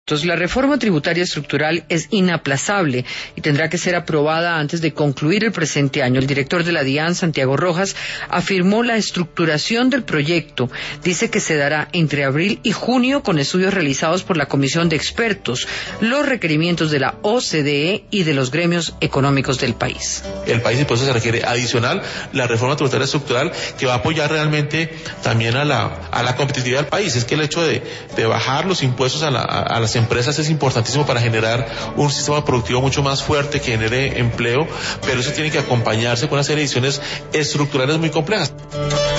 La reforma tributaria estructural es inaplazable y tendrá que ser aprobada antes de concluir el presente año. El director de la DIAN, Santiago Rojas, afirmó la estructuración del proyecto. Dice que se dará entre abril y junio con estudios realizados por la Comisión de Expertos, los requerimientos de la OCDE y de los gremios económicos del país. El país, y por eso se requiere adicional la reforma tributaria estructural que va a apoyar realmente también a la competitividad del país. Es que el hecho de bajar los impuestos a las empresas es importantísimo para generar un sistema productivo mucho más fuerte que genere empleo, pero eso tiene que acompañarse con una serie de decisiones estructurales muy complejas.